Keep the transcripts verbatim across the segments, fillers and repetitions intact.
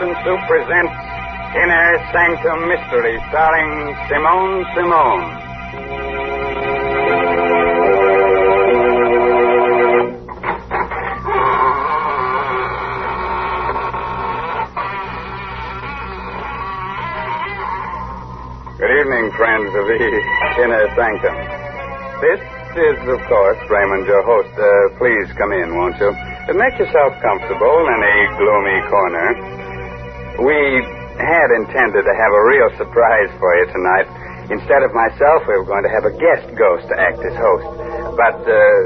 Boston Soup presents Inner Sanctum Mystery, starring Simone Simone. Good evening, friends of the Inner Sanctum. This is, of course, Raymond, your host. Uh, please come in, won't you? Uh, make yourself comfortable in a gloomy corner. We had intended to have a real surprise for you tonight. Instead of myself, we were going to have a guest ghost to act as host. But,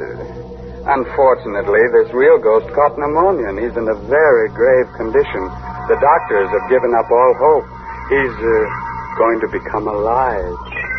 uh, unfortunately, this real ghost caught pneumonia, and he's in a very grave condition. The doctors have given up all hope. He's, uh... going to become alive.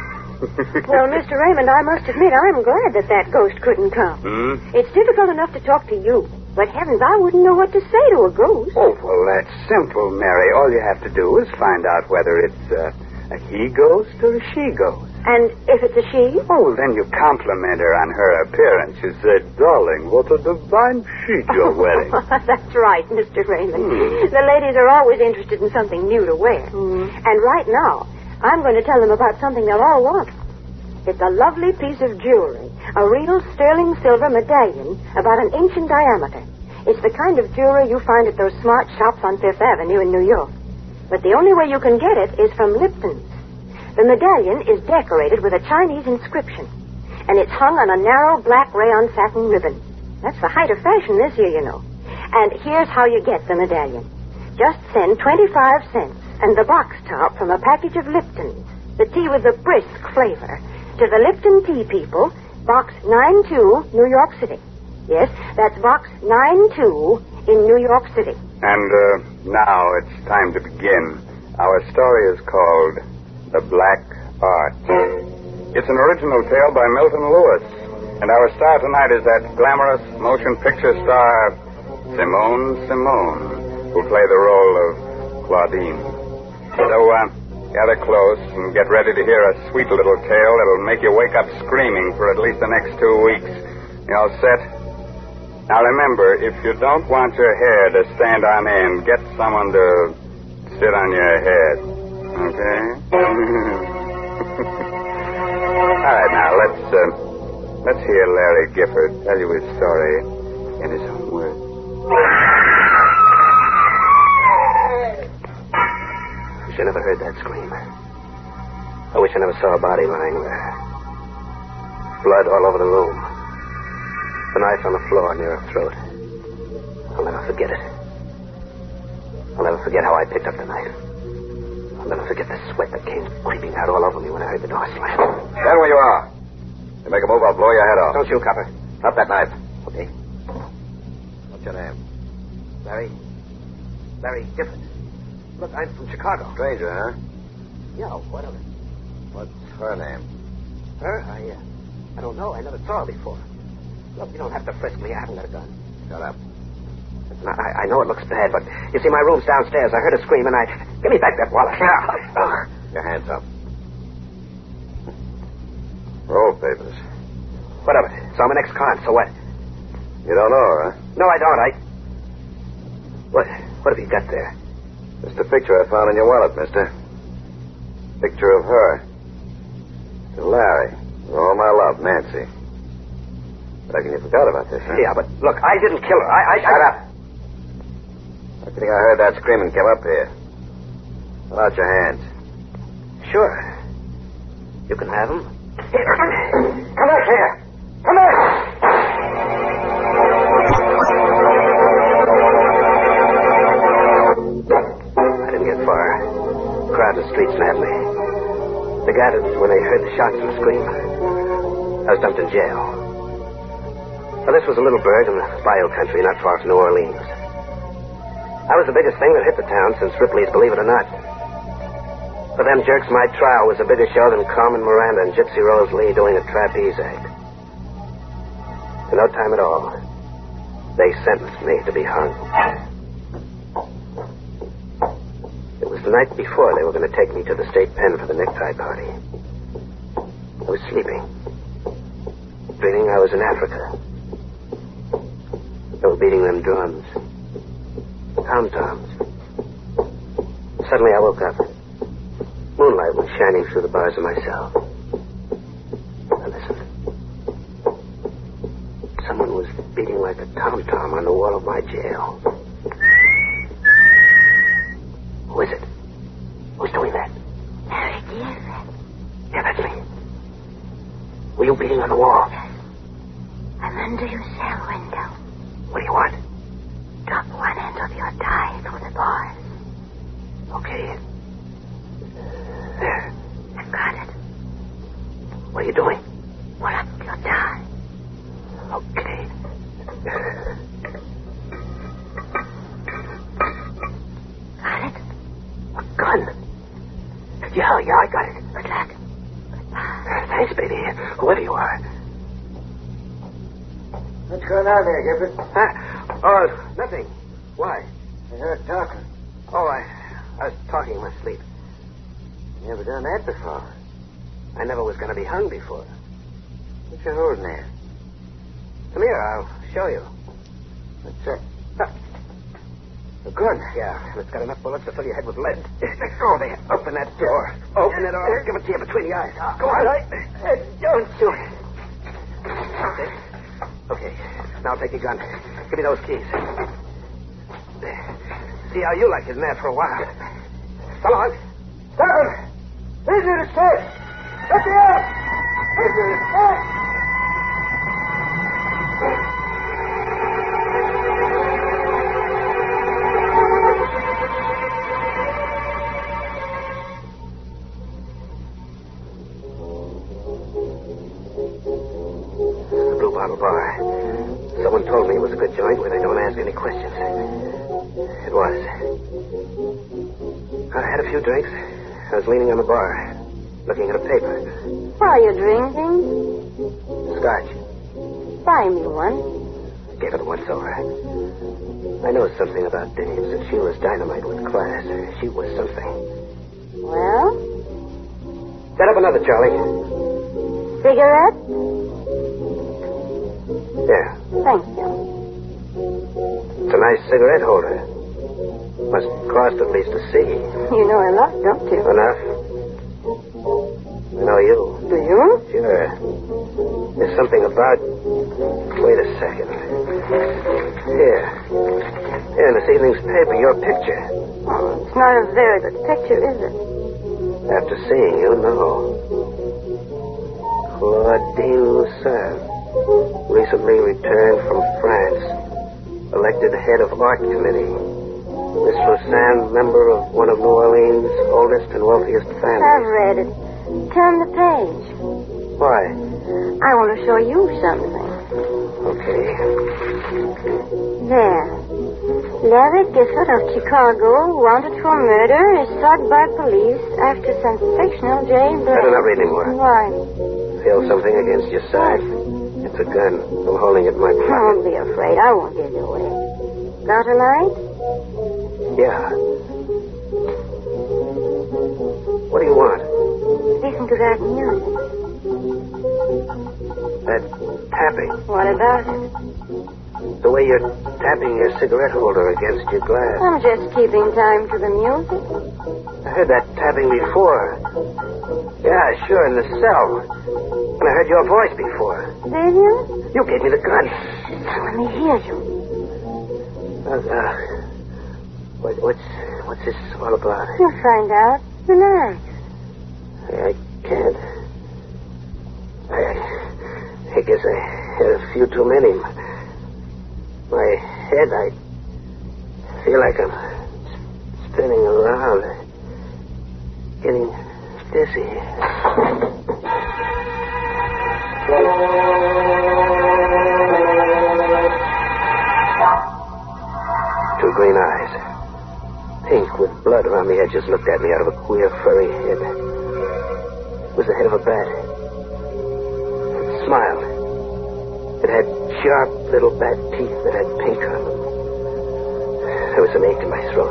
Well, Mister Raymond, I must admit I'm glad that that ghost couldn't come. Hmm? It's difficult enough to talk to you, but heavens, I wouldn't know what to say to a ghost. Oh, well, that's simple, Mary. All you have to do is find out whether it's uh, a he ghost or a she ghost. And if it's a she? Oh, then you compliment her on her appearance. You say, darling, what a divine sheet you're wearing. That's right, Mister Raymond. Hmm. The ladies are always interested in something new to wear. Hmm. And right now, I'm going to tell them about something they'll all want. It's a lovely piece of jewelry, a real sterling silver medallion about an inch in diameter. It's the kind of jewelry you find at those smart shops on Fifth Avenue in New York. But the only way you can get it is from Lipton's. The medallion is decorated with a Chinese inscription, and it's hung on a narrow black rayon satin ribbon. That's the height of fashion this year, you know. And here's how you get the medallion. Just send twenty-five cents and the box top from a package of Lipton's, the tea with the brisk flavor, to the Lipton Tea People, Box nine two, New York City. Yes, that's Box nine two in New York City. And uh, now it's time to begin. Our story is called The Black Art. It's an original tale by Milton Lewis, and our star tonight is that glamorous motion picture star, Simone Simone, who'll play the role of Claudine. So, uh, gather close and get ready to hear a sweet little tale that'll make you wake up screaming for at least the next two weeks. You all set? Now remember, if you don't want your hair to stand on end, get someone to sit on your head. Okay? All right, now, let's, uh, let's hear Larry Gifford tell you his story in his own words. I wish I never heard that scream. I wish I never saw a body lying there. Blood all over the room. The knife on the floor near her throat. I'll never forget it. I'll never forget how I picked up the knife. I'll never forget the sweat that came creeping out all over me when I heard the door slam. Stand where you are. You make a move, I'll blow your head off. Don't shoot, copper. Drop that knife. Okay. What's your name? Larry. Larry Gifford. Look, I'm from Chicago. Stranger, huh? Yeah, what of it? What's her name? Her? I, uh, I don't know. I never saw her before. Look, you don't have to frisk me. I haven't got a gun. Shut up. I, I know it looks bad, but you see, my room's downstairs. I heard her scream, and I... Give me back that wallet. Your hands up. Roll papers. What of it? So I'm an ex-con, so what? You don't know her, huh? No, I don't. I... What, what have you got there? Just a picture I found in your wallet, mister. Picture of her. To Larry. With all my love, Nancy. Reckon you forgot about this, huh? Yeah, but look, I didn't kill her. I... I Shut I... up. I think I heard that scream and came up here. Pull out your hands. Sure. You can have them. Come back here. Come back. I didn't get far. The crowd in the street snapped me. They gathered when they heard the shots and scream. I was dumped in jail. Well, this was a little burg in the bayou country, not far from New Orleans. I was the biggest thing that hit the town since Ripley's Believe It or Not. For them jerks, my trial was a bigger show than Carmen Miranda and Gypsy Rose Lee doing a trapeze act. In no time at all, they sentenced me to be hung. It was the night before they were going to take me to the state pen for the necktie party. I was sleeping, dreaming I was in Africa. They were beating them drums. Tom-toms. Suddenly I woke up. Moonlight was shining through the bars of my cell. I listened. Someone was beating like a tom-tom on the wall of my jail. Who is it? Who's doing that? Larry, dear. Yeah, that's me. Were you beating on the wall? Yes. I'm under your cell window. What do you want? Drop one end of your tie through the bars. Okay. There. I've got it. What are you doing? Pull up your tie. Okay. Got it? A gun. Yeah, yeah, I got it. Good luck. Goodbye. Thanks, baby. Whoever you are. What's going on there, Gifford? Huh? Oh, nothing. Why? I heard talking. Oh, I, I was talking in my sleep. You never done that before. I never was going to be hung before. What you holding there? Come here, I'll show you. What's that? Huh. A gun. Yeah, and it's got enough bullets to fill your head with lead. Go there. Open that door. Open it or I'll give it to you between the eyes. Go on. I, I don't shoot. Okay. Okay. Now take your gun. Give me those keys. There. See how you like it in there for a while. Come on. Down! Easy to stay! Let me out! Easy to stay! The Blue Bottle Bar. Someone told me it was a good joint where they don't ask any questions. It was. I had a few drinks. I was leaning on the bar, looking at a paper. What are you drinking? Scotch. Buy me one. I gave it once over. I know something about dames, and she was dynamite with class. She was something. Well? Set up another, Charlie. Cigarette? There. Thank you. It's a nice cigarette holder. Must cost at least a C. You know I love, don't you? Enough. I know you. Do you? Sure. There's something about... Wait a second. Here. Here in this evening's paper, your picture. Oh, it's not a very good picture, is it? After seeing you, no. Claudine Lucerne. Recently returned from France. Elected head of art committee. Miss Lucerne, member of one of New Orleans' oldest and wealthiest I've families. read it. Turn the page. Why? I want to show you something. Okay. There. Larry Gifford of Chicago, wanted for murder, is sought by police after sensational jailbreak. Better not read anymore. Why? Feel something against your side? It's a gun. I'm holding it in my pocket. Don't be afraid. I won't give you away. Got a light? Yeah. What do you want? Listen to that music. That tapping. What about it? The way you're tapping your cigarette holder against your glass. I'm just keeping time to the music. I heard that tapping before. Yeah, sure, in the cell. And I heard your voice before. Did you? You gave me the gun. Let me hear you. Uh, uh, what, what's, what's this all about? You'll find out. Relax. I can't. I, I guess I had a few too many. My head, I feel like I'm spinning around, getting dizzy. Two green eyes, pink with blood around the edges, looked at me out of a queer furry head. It was the head of a bat. It smiled. It had sharp little bat teeth that had pink on them. There was an ache in my throat.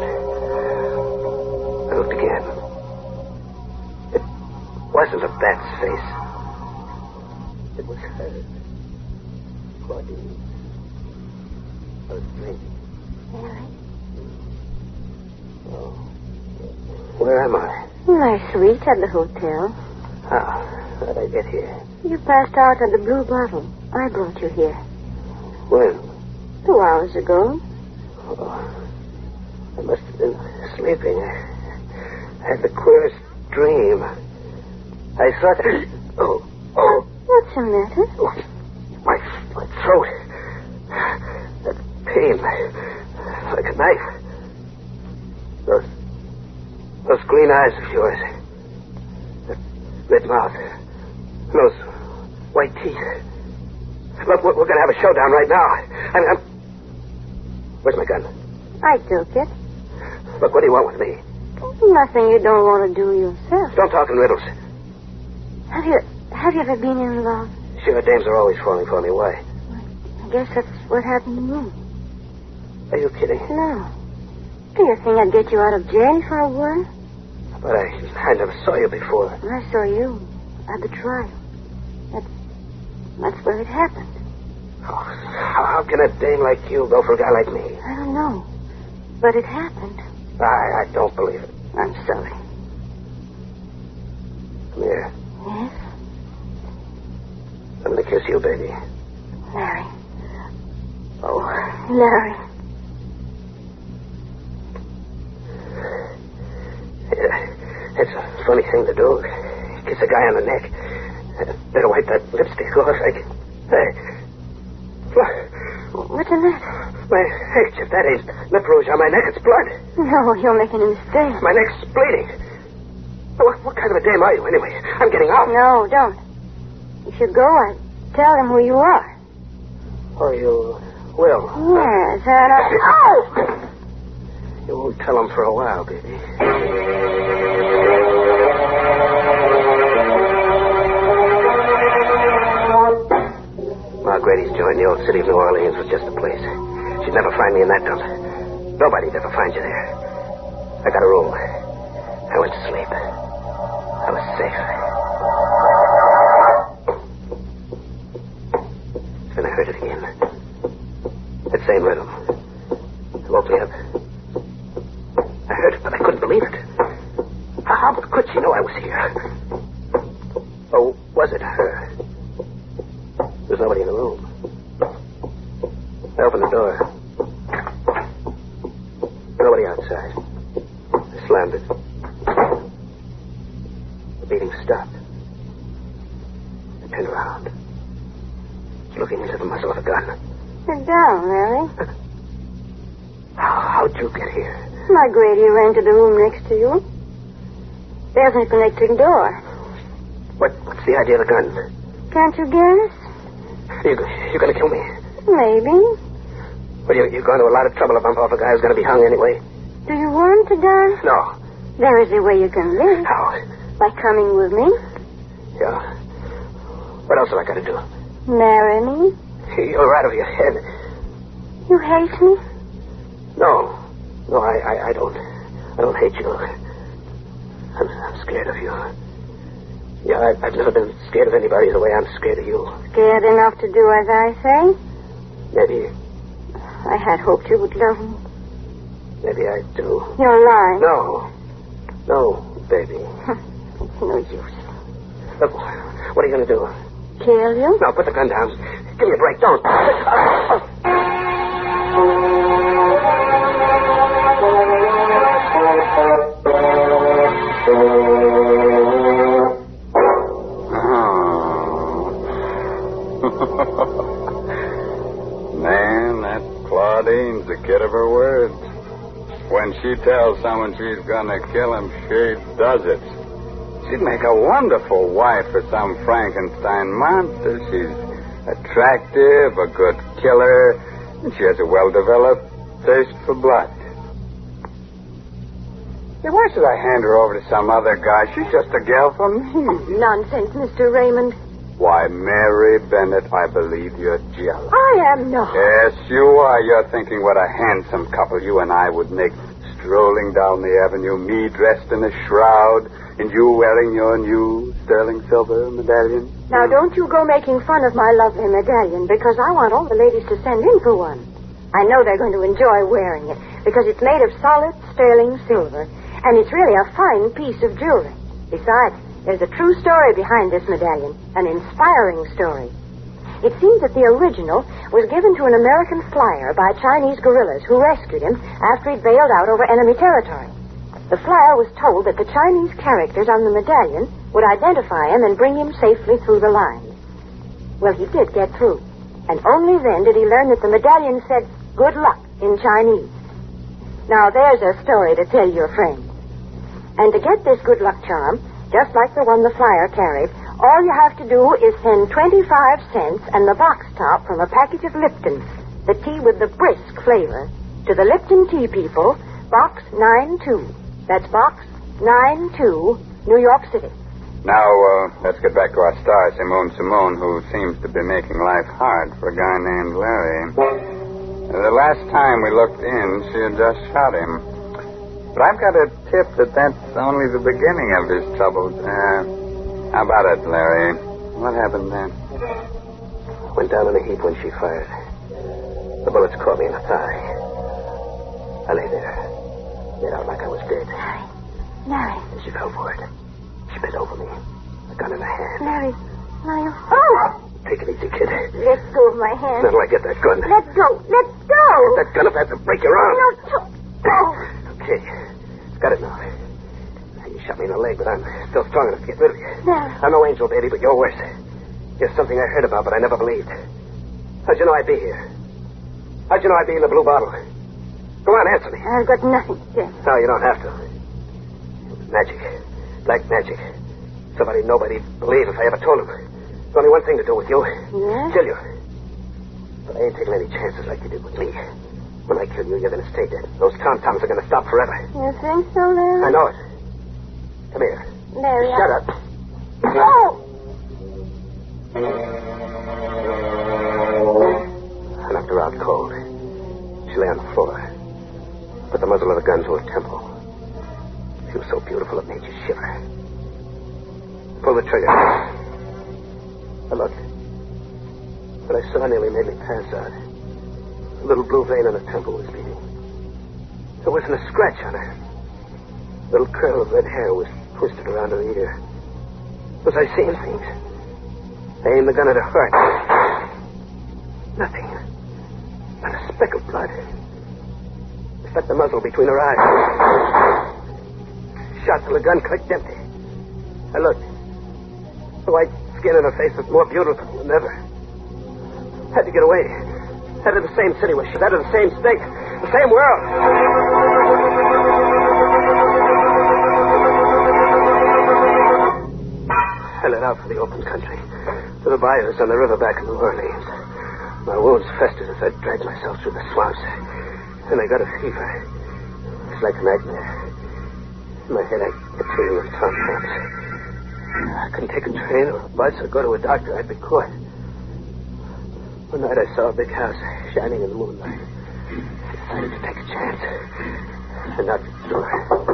I looked again. It wasn't a bat's face. It was hers. Claudine. I was drinking. Larry? Oh. Where am I? My suite at the hotel. How? How did I get here? You passed out on the blue bottle. I brought you here. When? Two hours ago. Oh, I must have been sleeping. I had the queerest dream. I thought... Oh, oh. What's the matter? Oh, my, my throat. That pain. Like a knife. Those... Those green eyes of yours. That red mouth. Those white teeth. Look, we're, we're going to have a showdown right now. I'm, I'm... Where's my gun? I took it. Look, what do you want with me? Nothing you don't want to do yourself. Don't talk in riddles. Have you have you ever been in love? Sure, dames are always falling for me. Why? I guess that's what happened to me. Are you kidding? No. Do you think I'd get you out of jail for a while? But I, I never saw you before. I saw you at the trial. That's, that's where it happened. Oh, how, how can a dame like you go for a guy like me? I don't know. But it happened. I, I don't believe it. I'm sorry. Come here. Yes? I'm going to kiss you, baby. Larry. Oh, Larry. Yeah, it's a funny thing to do. Kiss a guy on the neck. Better wipe that lipstick off. I can... Hey. Look. What's the matter? My handkerchief, that ain't lip rouge on my neck. It's blood. No, you're making a mistake. My neck's bleeding. What, what kind of a dame are you, anyway? I'm getting out. No, don't. If you go, I'll tell them who you are. Oh, you will? Yes, and I... Oh! You won't tell them for a while, baby. Margrady's joint, the old city of New Orleans, was just a place. She'd never find me in that dump. Nobody'd ever find you there. I got a room. I went to sleep. I was safe. Then I heard it again. That same rhythm. It woke me up. I heard it, but I couldn't believe it. How, how could she know I was here? Or was it her? There's nobody in the room. I opened the door. Nobody outside. I slammed it. The beating stopped. I turned around. Looking into the muzzle of a gun. Sit down, Larry. How, how'd you get here? Margrady ran to the room next to you. There's a connecting door. What, what's the idea of the gun? Can't you guess? You, you gonna kill me? Maybe. Well, you, you're going to a lot of trouble to bump off a guy who's gonna be hung anyway. Do you want to die? No. There is a way you can live. How? By coming with me. Yeah. What else have I got to do? Marry me. You're out of your head. You hate me? No. No, I, I, I don't. I don't hate you. I'm, I'm scared of you. Yeah, I, I've never been scared of anybody the way I'm scared of you. Scared enough to do as I say? Maybe. I had hoped you would love me. Maybe I do. You're lying. No. No, baby. It's no use. Look, what are you going to do? Kill you? No, put the gun down. Give me a break. Don't. Man, that Claudine's a kid of her words. When she tells someone she's gonna kill him, she does it. She'd make a wonderful wife for some Frankenstein monster. She's attractive, a good killer, and she has a well-developed taste for blood. Yeah, why should I hand her over to some other guy? She's just a gal from me. Nonsense, Mister Raymond. Why, Mary Bennett, I believe you're jealous. I am not. Yes, you are. You're thinking what a handsome couple you and I would make strolling down the avenue, me dressed in a shroud, and you wearing your new sterling silver medallion. Now, don't you go making fun of my lovely medallion, because I want all the ladies to send in for one. I know they're going to enjoy wearing it, because it's made of solid sterling silver, And it's really a fine piece of jewelry. Besides, there's a true story behind this medallion, an inspiring story. It seems that the original was given to an American flyer by Chinese guerrillas who rescued him after he'd bailed out over enemy territory. The flyer was told that the Chinese characters on the medallion would identify him and bring him safely through the lines. Well, he did get through. And only then did he learn that the medallion said, good luck, in Chinese. Now, there's a story to tell your friends. And to get this good luck charm, just like the one the flyer carried, all you have to do is send twenty-five cents and the box top from a package of Lipton, the tea with the brisk flavor, to the Lipton Tea People, Box nine two. That's Box nine two, New York City. Now, uh, let's get back to our star, Simone Simone, who seems to be making life hard for a guy named Larry. Uh, the last time we looked in, she had just shot him. But I've got a tip that that's only the beginning of his troubles. Uh, how about it, Larry? What happened then? I went down in a heap when she fired. The bullets caught me in the thigh. I lay there, laid out like I was dead. Larry. Larry. And she fell for it. She bent over me, a gun in her hand. Larry. Larry. Oh! Take it easy, kid. Let go of my hand. Now do I get that gun? Let go. Let go. Get that gun if I have to break your arm. No, don't. Oh. Okay. Got it now. You shot me in the leg, but I'm still strong enough to get rid of you. Larry. I'm no angel, baby, but you're worse. You're something I heard about, but I never believed. How'd you know I'd be here? How'd you know I'd be in the blue bottle? Go on, answer me. I've got nothing to say. No, you don't have to. Magic. Black magic. Somebody nobody'd believe if I ever told him. There's only one thing to do with you. Yeah? Kill you. But I ain't taking any chances like you did with me. When I kill you, you're going to stay dead. Those tom-toms are going to stop forever. You think so, Larry? I know it. Come here. Larry, Shut I... up. Oh! I knocked her out cold. She lay on the floor. Put the muzzle of the gun to her temple. She was so beautiful it made you shiver. Pull the trigger. I looked. What I saw nearly made me pass out. A little blue vein on her temple was beating. There wasn't a scratch on her. A little curl of red hair was twisted around her ear. Was I seeing things? I aimed the gun at her heart. Nothing. Not a speck of blood. I stuck the muzzle between her eyes. Shot till the gun clicked empty. I looked. The white skin on her face was more beautiful than ever. Had to get away. Out of the same city with she. Out of the same state. The same world. I let out for the open country. To the bayous on the river back in New Orleans. My wounds festered as I dragged myself through the swamps. And I got a fever. It's like a nightmare. In my head, I kept hearing of tom-toms. I couldn't take a train or a bus or go to a doctor. I'd be caught. One night I saw a big house shining in the moonlight. I decided to take a chance. I knocked at the door.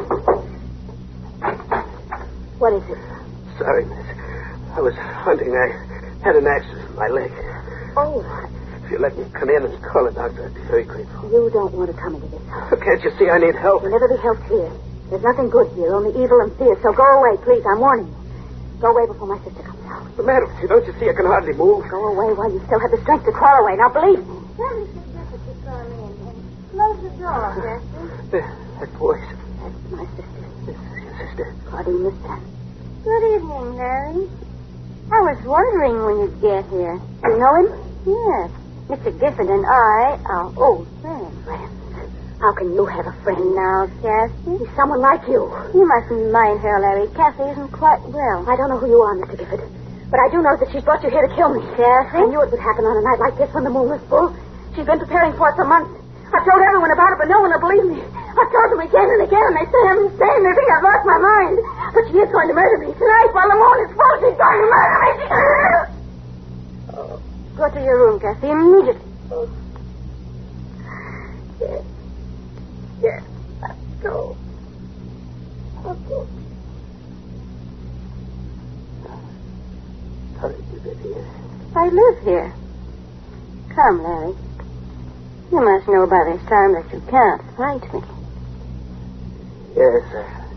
What is it? Sorry, miss. I was hunting. I had an accident in my leg. Oh. If you let me come in and call a doctor, I'd be very grateful. You don't want to come into this house. Can't you see I need help? You'll never be helped here. There's nothing good here, only evil and fear. So go away, please. I'm warning you. Go away before my sister comes out. What's the matter with you? Don't you see I can hardly move? Go away while you still have the strength to crawl away. Now, believe me. Tell Mister Griffith to come in. Close the door, Justin. That voice. That's my sister. This is your sister. Claudine Mister. Good evening, Larry. I was wondering when you'd get here. You know him? Yes. Mister Gifford and I are old friends. Friends. How can you have a friend now? Now, Cassie. He's someone like you. You mustn't mind her, Larry. Cassie isn't quite well. I don't know who you are, Mister Gifford. But I do know that she's brought you here to kill me. Cassie? I knew it would happen on a night like this when the moon was full. She's been preparing for it for months. I've told everyone about it, but no one will believe me. I've told them again and again, and they say I'm insane. They think I've lost my mind. But she is going to murder me. Tonight, while the moon is full, she's going to murder me. Oh. Go to your room, Cassie, immediately. Oh. Yes. Yes. Let's go. Let's go. How did you get here? I live here. Come, Larry. You must know by this time that you can't fight me. Yes, I,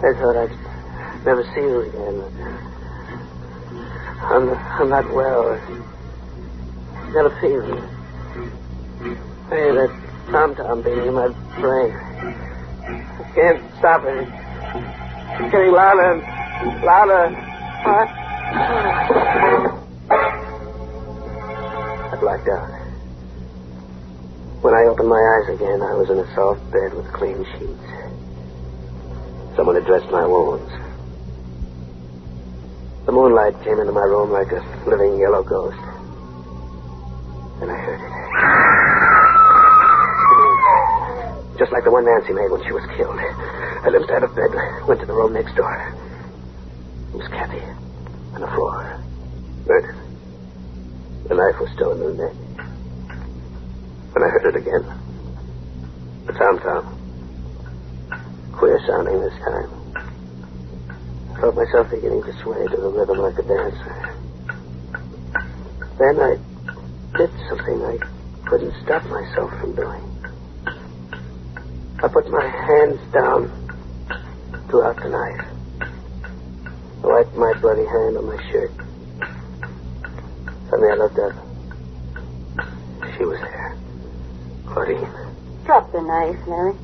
I thought I'd never see you again. I'm, I'm not well. I've got a fever. Hey, that tom-tom beating in my brain. I can't stop it. It's getting louder and louder. I blacked out. When I opened my eyes again, I was in a soft bed with clean sheets. Someone had dressed my wounds. The moonlight came into my room like a living yellow ghost. And I heard it. Just like the one Nancy made when she was killed. I limped out of bed, went to the room next door. It was Kathy on the floor, murdered. The knife was still in her neck. When I heard it again, the tom-tom. Queer sounding this time. I felt myself beginning to sway to the rhythm like a dancer. Then I did something I couldn't stop myself from doing. I put my hands down, drew out the knife. I wiped my bloody hand on my shirt. Suddenly I looked up. She was there. Claudine. Drop the knife, Larry.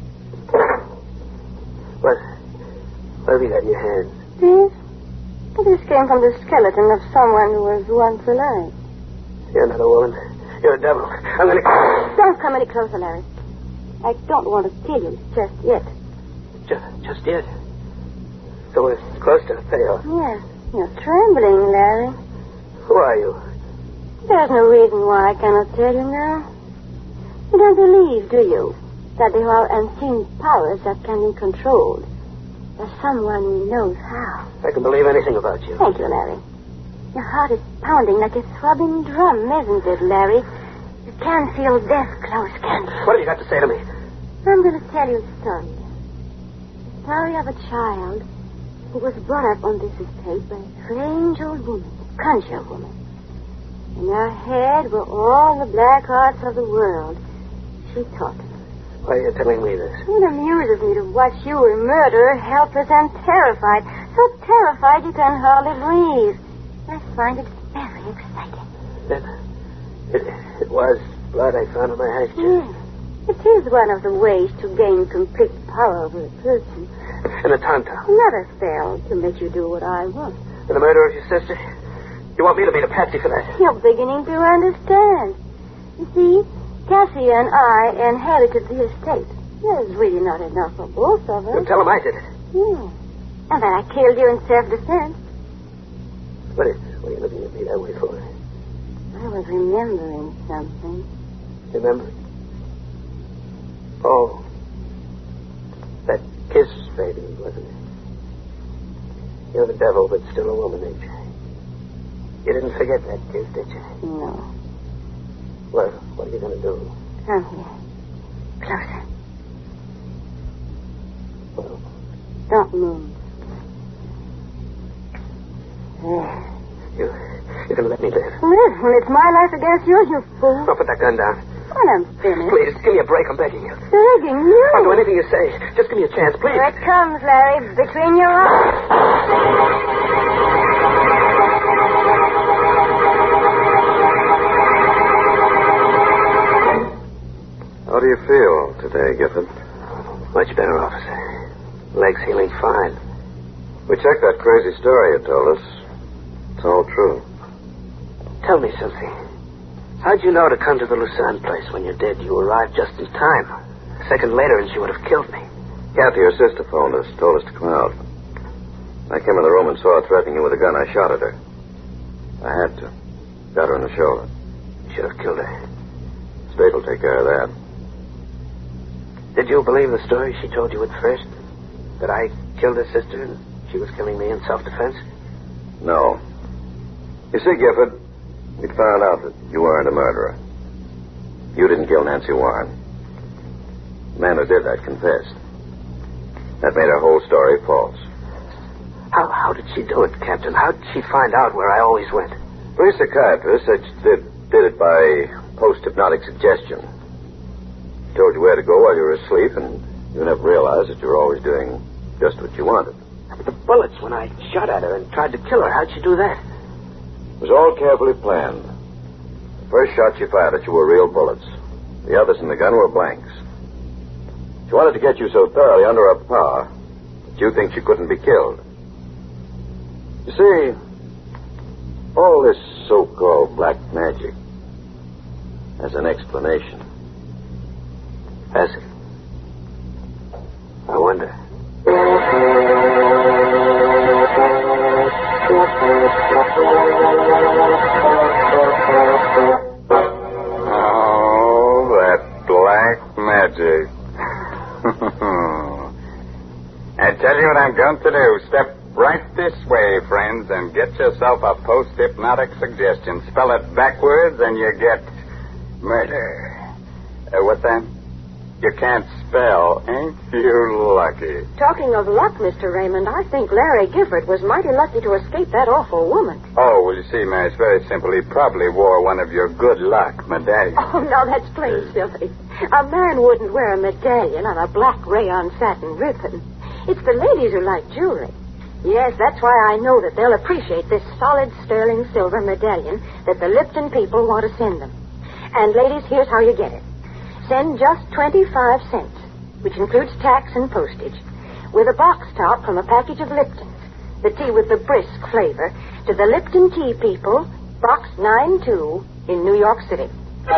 What? What have you got in your hand? This? This came from the skeleton of someone who was once alive. You're not a woman. You're a devil. I'm going to... Don't come any closer, Larry. I don't want to kill you just yet. Just, just yet? So we're close to the payoff. Yes. You're trembling, Larry. Who are you? There's no reason why I cannot tell you now. You don't believe, do you, that there are unseen powers that can be controlled? There's someone who knows how. I can believe anything about you. Thank you, Larry. Your heart is pounding like a throbbing drum, isn't it, Larry? You can feel death close, can't you? What have you got to say to me? I'm going to tell you a story. The story of a child who was brought up on this estate by a strange old woman, a conjure woman. In her head were all the black arts of the world. She taught him. Why are you telling me this? It amuses me to watch you a murderer, helpless and terrified. So terrified you can hardly breathe. I find it very exciting. Then, it, it was blood I found on my handkerchief. Yes. It is one of the ways to gain complete power over a person. And the tom-tom. Another spell to make you do what I want. And the murder of your sister? You want me to be the patsy for that? You're beginning to understand. You see, Cassie and I inherited the estate. There's really not enough for both of us. Well, tell him I did it. Yeah. And then I killed you in self-defense. What is what are you looking at me that way for? I was remembering something. Remember? Oh. That kiss, baby, wasn't it? You're the devil, but still a woman, ain't you? You didn't forget that kiss, did you? No. Well, what are you going to do? Come here. Closer. Well, don't move. There. You, you're going to let me live? Listen, it's my life against yours, you fool. I'll put that gun down. When I'm finished. Please, give me a break. I'm begging you. Begging you? I'll do anything you say. Just give me a chance, please. Here it comes, Larry. Between your eyes. How do you feel today, Gifford? Much better, officer. Legs healing fine. We checked that crazy story you told us. It's all true. Tell me something. How'd you know to come to the Lucerne place when you did? You arrived just in time. A second later and she would have killed me. Kathy, your sister, phoned us, told us to come out. I came in the room and saw her threatening you with a gun. I shot at her. I had to. Got her in the shoulder. You should have killed her. State will take care of that. Did you believe the story she told you at first? That I killed her sister and she was killing me in self-defense? No. You see, Gifford, we found out that you weren't a murderer. You didn't kill Nancy Warren. The man who did that confessed. That made her whole story false. How how did she do it, Captain? How did she find out where I always went? Three psychiatrists said she did, did it by post-hypnotic suggestion. She told you where to go while you were asleep, and you never realized that you were always doing just what you wanted. The bullets when I shot at her and tried to kill her. How'd she do that? It was all carefully planned. The first shot she fired at you were real bullets. The others in the gun were blanks. She wanted to get you so thoroughly under her power that you think she couldn't be killed. You see, all this so-called black magic has an explanation. Has it? I wonder. Oh, that black magic. I tell you what I'm going to do. Step right this way, friends, and get yourself a post-hypnotic suggestion. Spell it backwards and you get murder. Uh, what's that? You can't spell. Ain't you lucky? Talking of luck, Mister Raymond, I think Larry Gifford was mighty lucky to escape that awful woman. Oh, well, you see, Mary, it's very simple. He probably wore one of your good luck medallions. Oh, now that's plain silly. A man wouldn't wear a medallion on a black rayon satin ribbon. It's the ladies who like jewelry. Yes, that's why I know that they'll appreciate this solid sterling silver medallion that the Lipton people want to send them. And, ladies, here's how you get it. Send just twenty-five cents, which includes tax and postage, with a box top from a package of Lipton's, the tea with the brisk flavor, to the Lipton Tea People, Box nine two in New York City.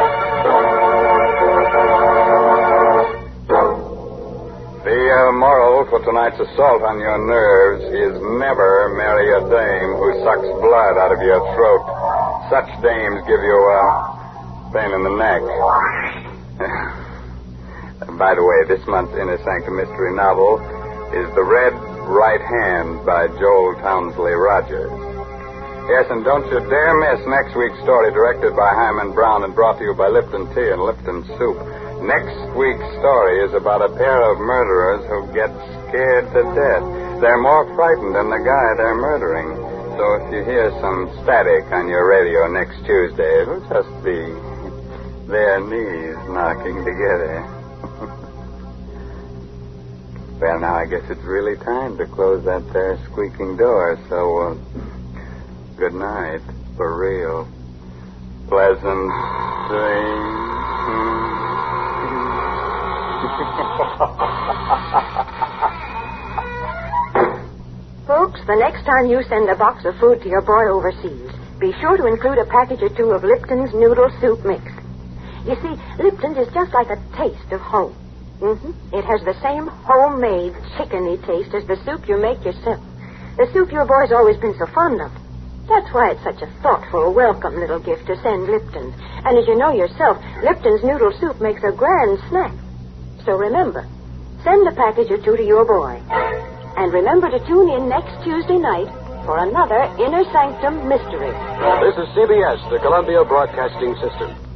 The uh, moral for tonight's assault on your nerves is never marry a dame who sucks blood out of your throat. Such dames give you a uh, pain in the neck. By the way, this month's Inner Sanctum Mystery novel is The Red Right Hand by Joel Townsley Rogers. Yes, and don't you dare miss next week's story, directed by Hyman Brown and brought to you by Lipton Tea and Lipton Soup. Next week's story is about a pair of murderers who get scared to death. They're more frightened than the guy they're murdering. So if you hear some static on your radio next Tuesday, it'll just be their knees knocking together. Well, now I guess it's really time to close that there squeaking door, so uh, good night, for real. Pleasant dreams. Folks, the next time you send a box of food to your boy overseas, be sure to include a package or two of Lipton's Noodle Soup Mix. You see, Lipton's is just like a taste of home. Mm-hmm. It has the same homemade, chickeny taste as the soup you make yourself. The soup your boy's always been so fond of. That's why it's such a thoughtful, welcome little gift to send Lipton's. And as you know yourself, Lipton's Noodle Soup makes a grand snack. So remember, send a package or two to your boy. And remember to tune in next Tuesday night for another Inner Sanctum Mystery. This is C B S, the Columbia Broadcasting System.